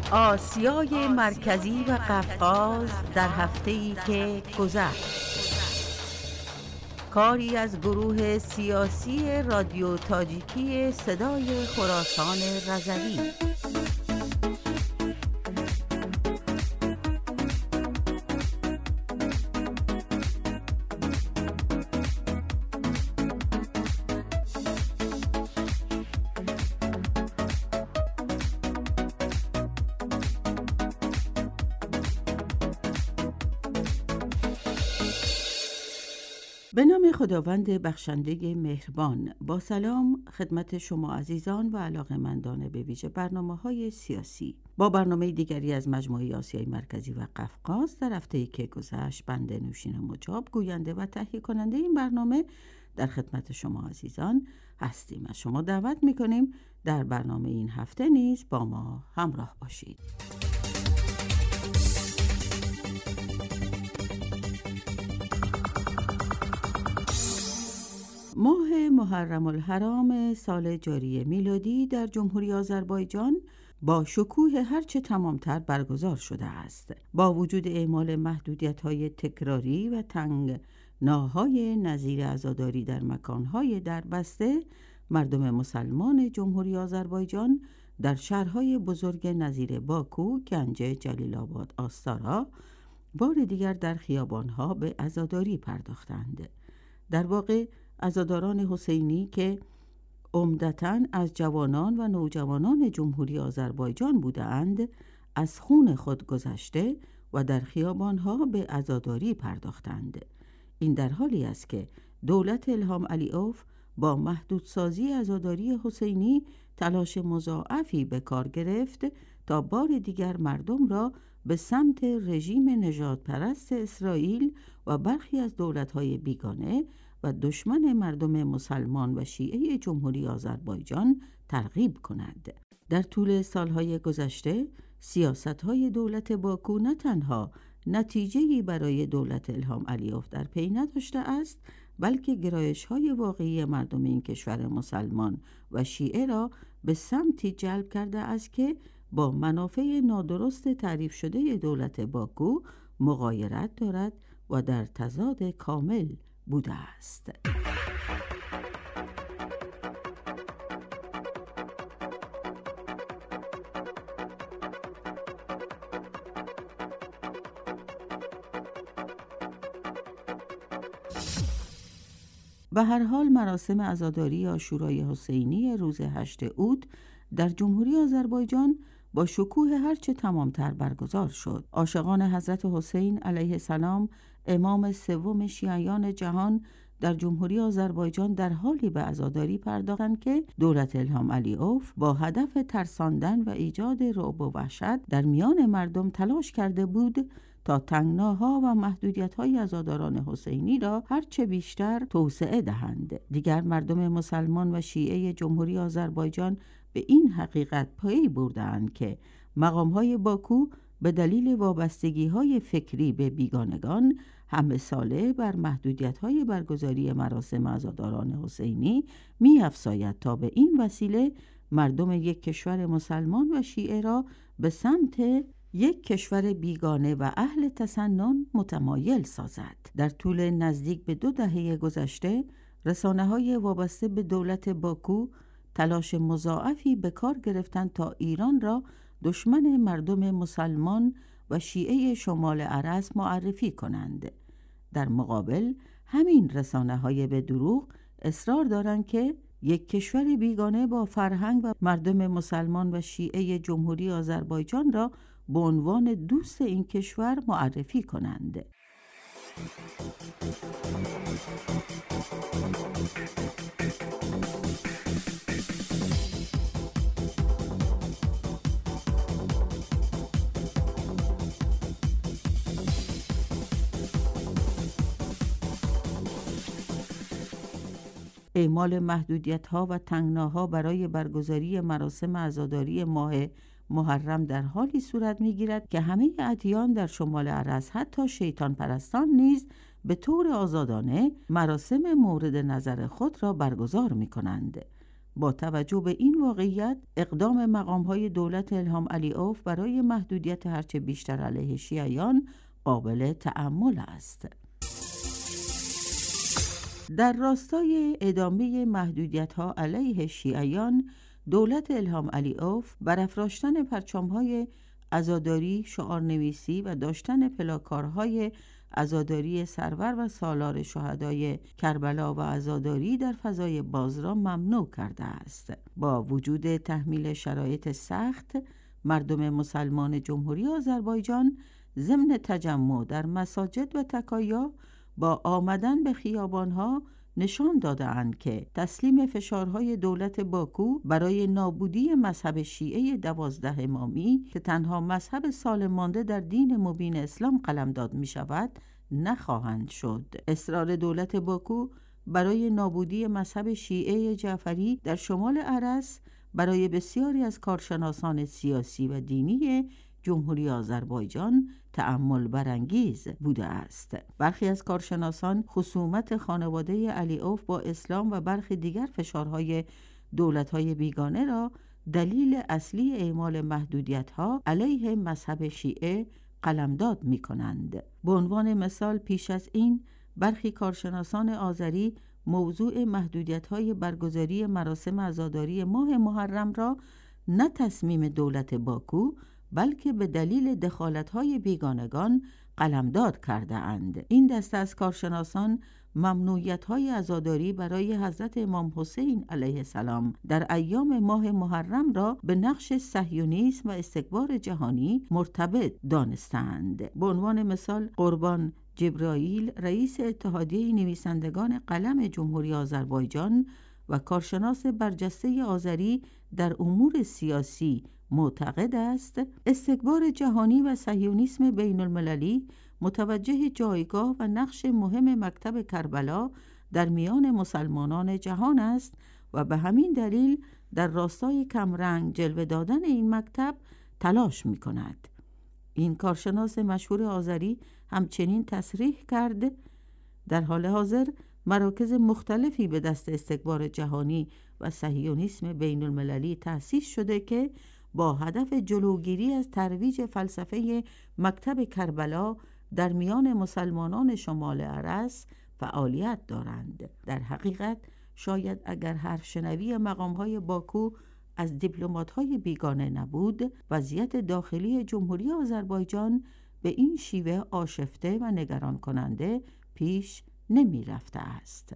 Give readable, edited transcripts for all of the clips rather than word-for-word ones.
آسیای مرکزی و قفقاز در هفته‌ای که گذشت. کاری از گروه سیاسی رادیو تاجیکی صدای خراسان رضوی. به نام خداوند بخشنده مهربان. با سلام خدمت شما عزیزان و علاقه‌مندان به ویژه برنامه‌های سیاسی. با برنامه دیگری از مجموعه آسیای مرکزی و قفقاز در هفته‌ای که گذشت، بنده نوشین مجاب گوینده و تهیه کننده این برنامه در خدمت شما عزیزان هستیم. از شما دعوت می‌کنیم در برنامه این هفته نیز با ما همراه باشید. ماه محرم الحرام سال جاری میلادی در جمهوری آذربایجان با شکوه هرچه تمامتر برگزار شده است. با وجود اعمال محدودیت‌های تکراری و تنگناهای نظیر عزاداری در مکان‌های دربسته، مردم مسلمان جمهوری آذربایجان در شهرهای بزرگ نظیر باکو، گنج، جلیل آباد، آستارا بار دیگر در خیابان‌ها به عزاداری پرداختند. در واقع عزاداران حسینی که عمدتاً از جوانان و نوجوانان جمهوری آذربایجان بودند، از خون خود گذشته و در خیابانها به عزاداری پرداختند. این در حالی است که دولت الهام علیوف با محدودسازی عزاداری حسینی تلاش مضاعفی به کار گرفت تا بار دیگر مردم را به سمت رژیم نژادپرست اسرائیل و برخی از دولت‌های بیگانه و دشمن مردم مسلمان و شیعه جمهوری آذربایجان ترغیب کند. در طول سالهای گذشته سیاست‌های دولت باکو نه تنها نتیجه‌ای برای دولت الهام علیوف در پی نداشته است، بلکه گرایش‌های واقعی مردم این کشور مسلمان و شیعه را به سمتی جلب کرده است که با منافع نادرست تعریف شده دولت باکو مغایرت دارد و در تضاد کامل بوده است. به هر حال مراسم عزاداری عاشورای حسینی روز 8 اوت در جمهوری آذربایجان با شکوه هرچه تمامتر برگزار شد. عاشقان حضرت حسین علیه السلام، امام سوم شیعیان جهان، در جمهوری آذربایجان در حالی به عزاداری پرداختند که دولت الهام علیوف با هدف ترساندن و ایجاد رعب و وحشت در میان مردم تلاش کرده بود تا تنگناها و محدودیت‌های عزاداران حسینی را هرچه بیشتر توسعه دهند. دیگر مردم مسلمان و شیعه جمهوری آذربایجان به این حقیقت پی بردند که مقام‌های باکو به دلیل وابستگی‌های فکری به بیگانگان همه ساله بر محدودیت‌های برگزاری مراسم عزاداران حسینی می‌افزاید تا به این وسیله مردم یک کشور مسلمان و شیعه را به سمت یک کشور بیگانه و اهل تسنن متمایل سازد. در طول نزدیک به 2 دهه گذشته رسانه‌های وابسته به دولت باکو تلاش مضاعفی به کار گرفتند تا ایران را دشمن مردم مسلمان و شیعه شمال ارس معرفی کنند. در مقابل همین رسانه‌های به دروغ اصرار دارند که یک کشور بیگانه با فرهنگ و مردم مسلمان و شیعه جمهوری آذربایجان را به عنوان دوست این کشور معرفی کنند. اعمال محدودیت‌ها و تنگناها برای برگزاری مراسم عزاداری ماه محرم در حالی صورت می‌گیرد که همه ادیان در شمال ارس، حتی شیطان پرستان نیز به طور آزادانه مراسم مورد نظر خود را برگزار می‌کنند. با توجه به این واقعیت اقدام مقام‌های دولت الهام علیوف برای محدودیت هرچه بیشتر علیه شیعیان قابل تأمل است. در راستای ادامه محدودیت‌ها علیه شیعیان، دولت الهام علیوف برافراشتن پرچم‌های عزاداری، شعارنویسی و داشتن پلاکارهای عزاداری سرور و سالار شهدای کربلا و عزاداری در فضای باز را ممنوع کرده است. با وجود تحمیل شرایط سخت، مردم مسلمان جمهوری آذربایجان ضمن تجمع در مساجد و تکایا با آمدن به خیابانها نشان داده‌اند که تسلیم فشارهای دولت باکو برای نابودی مذهب شیعه 12 امامی که تنها مذهب سالم مانده در دین مبین اسلام قلمداد می شود نخواهند شد. اصرار دولت باکو برای نابودی مذهب شیعه جعفری در شمال ارس برای بسیاری از کارشناسان سیاسی و دینی جمهوری آذربایجان تأمل برانگیز بوده است. برخی از کارشناسان خصومت خانواده علیوف با اسلام و برخی دیگر فشارهای دولت‌های بیگانه را دلیل اصلی اعمال محدودیت‌ها علیه مذهب شیعه قلمداد می‌کنند. به عنوان مثال پیش از این برخی کارشناسان آذری موضوع محدودیت‌های برگزاری مراسم عزاداری ماه محرم را نه تصمیم دولت باکو بلکه به دلیل دخالت‌های بیگانگان قلمداد کرده اند. این دسته از کارشناسان ممنوعیت‌های عزاداری برای حضرت امام حسین علیه السلام در ایام ماه محرم را به نقش صهیونیسم و استکبار جهانی مرتبط دانستند. به عنوان مثال قربان جبرائیل رئیس اتحادیه نویسندگان قلم جمهوری آذربایجان و کارشناس برجسته آذری در امور سیاسی معتقد است استکبار جهانی و صهیونیسم بین المللی متوجه جایگاه و نقش مهم مکتب کربلا در میان مسلمانان جهان است و به همین دلیل در راستای کمرنگ جلوه دادن این مکتب تلاش می کند. این کارشناس مشهور آذری همچنین تصریح کرد در حال حاضر مراکز مختلفی به دست استکبار جهانی و صهیونیسم بین المللی تأسیس شده که با هدف جلوگیری از ترویج فلسفه مکتب کربلا در میان مسلمانان شمال ارس فعالیت دارند. در حقیقت شاید اگر حرف شنوی مقام‌های باکو از دیپلمات‌های بیگانه نبود، وضعیت داخلی جمهوری آذربایجان به این شیوه آشفته و نگران کننده پیش نمی رفته است.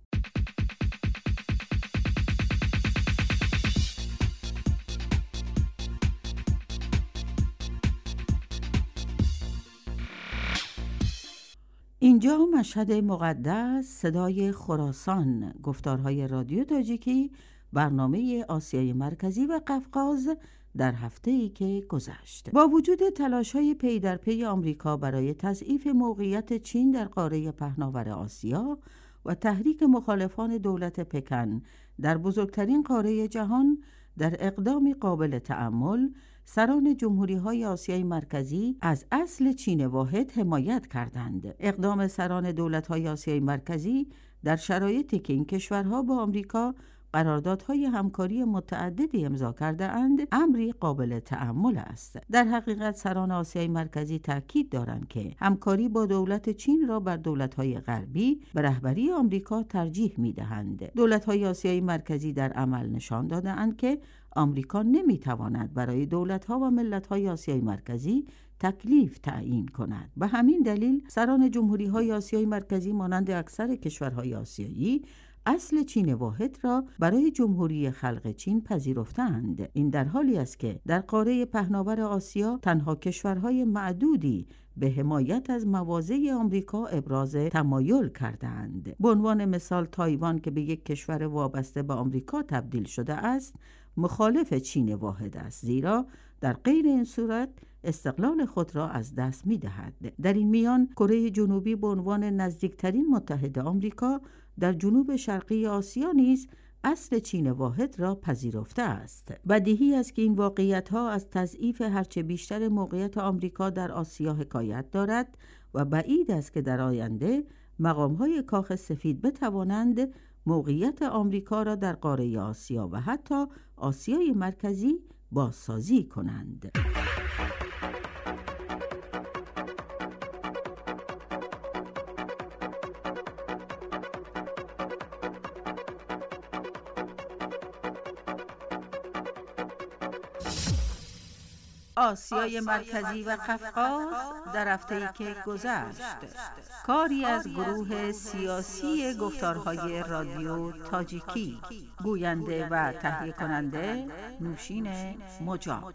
اینجا مشهد مقدس، صدای خراسان، گفتارهای رادیو تاجیکی، برنامه آسیای مرکزی و قفقاز در هفته‌ای که گذشت. با وجود تلاش‌های پی در پی آمریکا برای تضعیف موقعیت چین در قاره پهناور آسیا و تحریک مخالفان دولت پکن در بزرگترین قاره جهان، در اقدامی قابل تأمل سران جمهوری‌های آسیای مرکزی از اصل چین واحد حمایت کردند. اقدام سران دولت‌های آسیای مرکزی در شرایطی که این کشورها با آمریکا قراردادهای همکاری متعددی امضا کرده اند، امری قابل تأمل است. در حقیقت سران آسیای مرکزی تاکید دارند که همکاری با دولت چین را بر دولت‌های غربی به رهبری آمریکا ترجیح می‌دهند. دولت‌های آسیای مرکزی در عمل نشان داده‌اند که آمریکا نمی‌تواند برای دولت‌ها و ملت‌های آسیای مرکزی تکلیف تعیین کند. به همین دلیل سران جمهوری‌های آسیای مرکزی مانند اکثر کشورهای آسیایی اصل چین واحد را برای جمهوری خلق چین پذیرفتند. این در حالی است که در قاره پهناور آسیا تنها کشورهای معدودی به حمایت از مواضع آمریکا ابراز تمایل کردند. به عنوان مثال تایوان که به یک کشور وابسته به آمریکا تبدیل شده است، مخالف چین واحد است، زیرا در غیر این صورت استقلال خود را از دست می‌دهد. در این میان کره جنوبی به عنوان نزدیکترین متحد آمریکا در جنوب شرقی آسیا نیز اصل چین واحد را پذیرفته است. بدیهی است که این واقعیت‌ها از تضعیف هرچه بیشتر موقعیت آمریکا در آسیا حکایت دارد و بعید است که در آینده مقام‌های کاخ سفید بتوانند موقعیت آمریکا را در قاره آسیا و حتی آسیای مرکزی بازسازی کنند. آسیای مرکزی و قفقاز در هفته‌ای که گذشت. کاری از گروه سیاسی گفتارهای رادیو تاجیکی. گوینده و تهیه کننده نوشین مجاب.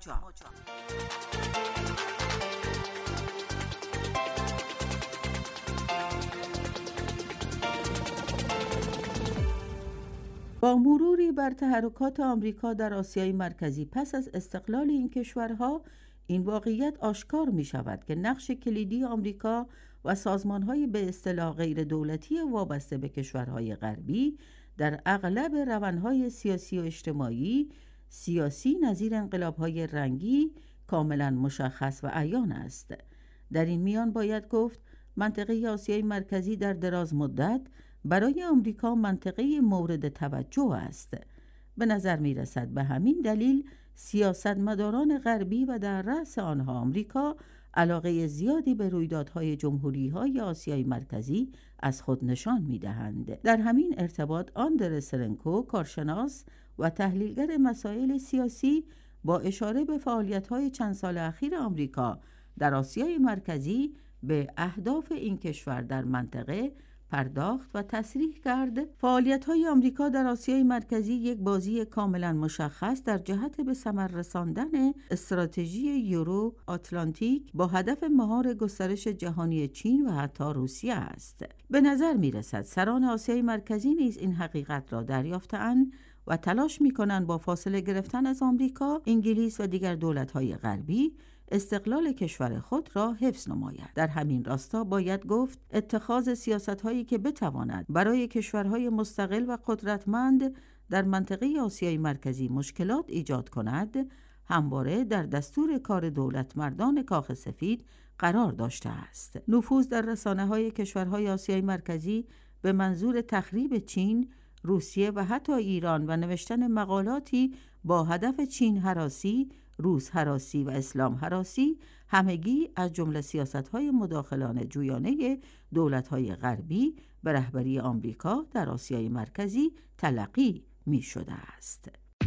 با مروری بر تحرکات آمریکا در آسیای مرکزی پس از استقلال این کشورها، این واقعیت آشکار می شود که نقش کلیدی آمریکا و سازمان‌های به اصطلاح غیر دولتی وابسته به کشورهای غربی در اغلب روندهای سیاسی و اجتماعی سیاسی نظیر انقلاب‌های رنگی کاملا مشخص و عیان است. در این میان باید گفت منطقه آسیای مرکزی در دراز مدت برای آمریکا منطقه مورد توجه است. به نظر می رسد به همین دلیل سیاستمداران غربی و در رأس آنها آمریکا علاقه زیادی به رویدادهای جمهوری‌های آسیای مرکزی از خود نشان می‌دهند. در همین ارتباط آندر سرنکو، کارشناس و تحلیلگر مسائل سیاسی، با اشاره به فعالیت‌های چند سال اخیر آمریکا در آسیای مرکزی به اهداف این کشور در منطقه پرداخت و تصریح کرد فعالیت‌های آمریکا در آسیای مرکزی یک بازی کاملا مشخص در جهت به ثمر رساندن استراتژی یورو آتلانتیک با هدف مهار گسترش جهانی چین و حتی روسیه است. به نظر می‌رسد سران آسیای مرکزی نیز این حقیقت را دریافته‌اند و تلاش می‌کنند با فاصله گرفتن از آمریکا، انگلیس و دیگر دولت‌های غربی استقلال کشور خود را حفظ نماید. در همین راستا باید گفت اتخاذ سیاست‌هایی که بتواند برای کشورهای مستقل و قدرتمند در منطقه آسیای مرکزی مشکلات ایجاد کند، همواره در دستور کار دولتمردان کاخ سفید قرار داشته است. نفوذ در رسانه‌های کشورهای آسیای مرکزی به منظور تخریب چین، روسیه و حتی ایران و نوشتن مقالاتی با هدف چین هراسی، روس هراسی و اسلام هراسی همگی از جمله سیاست‌های مداخلان جویانه دولت‌های غربی به رهبری آمریکا در آسیای مرکزی تلقی می‌شده است.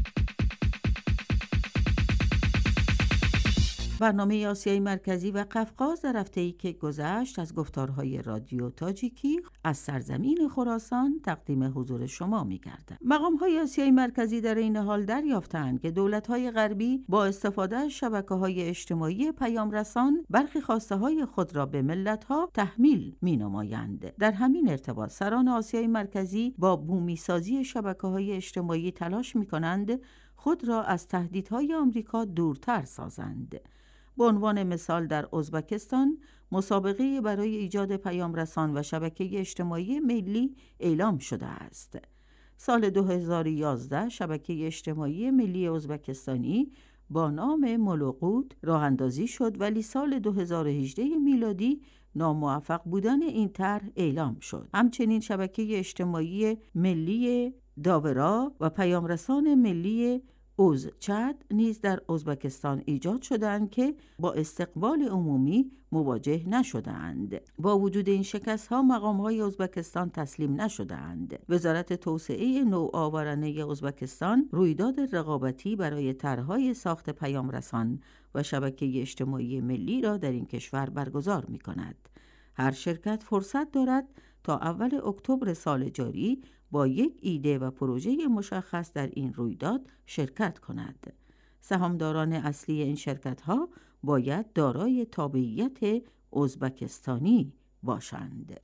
برنامه آسیای مرکزی و قفقاز در هفته‌ای که گذشت از گفتارهای رادیو تاجیکی از سرزمین خراسان تقدیم حضور شما می‌گردد. مقام‌های آسیای مرکزی در این حال دریافتند که دولت‌های غربی با استفاده از شبکه‌های اجتماعی پیامرسان برخی خواسته‌های خود را به ملت‌ها تحمیل می‌نمایند. در همین ارتباط سران آسیای مرکزی با بومی‌سازی شبکه‌های اجتماعی تلاش می‌کنند خود را از تهدیدهای آمریکا دورتر سازند. به عنوان مثال در ازبکستان مسابقه برای ایجاد پیامرسان و شبکه اجتماعی ملی اعلام شده است. سال 2011 شبکه اجتماعی ملی ازبکستانی با نام مولوقوت راه اندازی شد ولی سال 2018 میلادی ناموفق بودن این طرح اعلام شد. همچنین شبکه اجتماعی ملی داورا و پیامرسان ملی اوزچد نیز در ازبکستان ایجاد شدند که با استقبال عمومی مواجه نشدند. با وجود این شکست‌ها مقام‌های ازبکستان تسلیم نشدند. وزارت توسعه نوآورانه ازبکستان رویداد رقابتی برای طرح‌های ساخت پیامرسان و شبکه اجتماعی ملی را در این کشور برگزار می‌کند. هر شرکت فرصت دارد تا اول اکتبر سال جاری با یک ایده و پروژه مشخص در این رویداد شرکت کند. سهامداران اصلی این شرکت‌ها باید دارای تابعیت ازبکستانی باشند.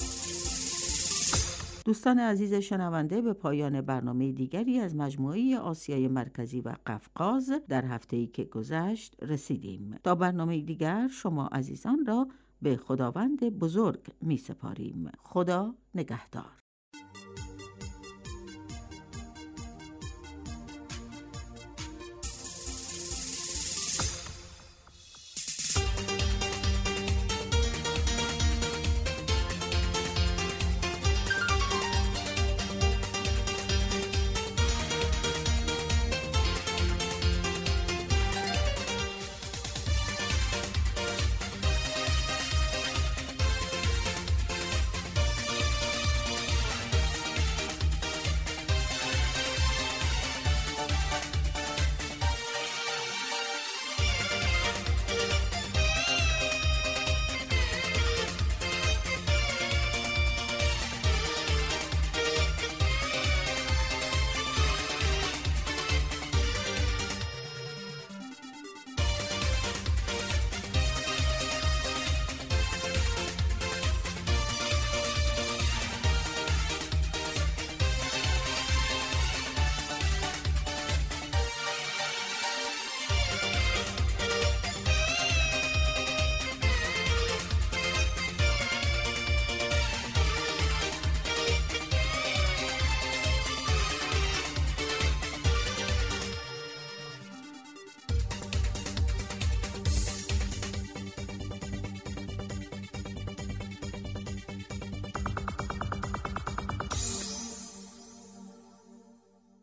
دوستان عزیز شنونده، به پایان برنامه دیگری از مجموعه آسیای مرکزی و قفقاز در هفته‌ای که گذشت رسیدیم. تا برنامه دیگر شما عزیزان را به خداوند بزرگ می سپاریم. خدا نگهدار.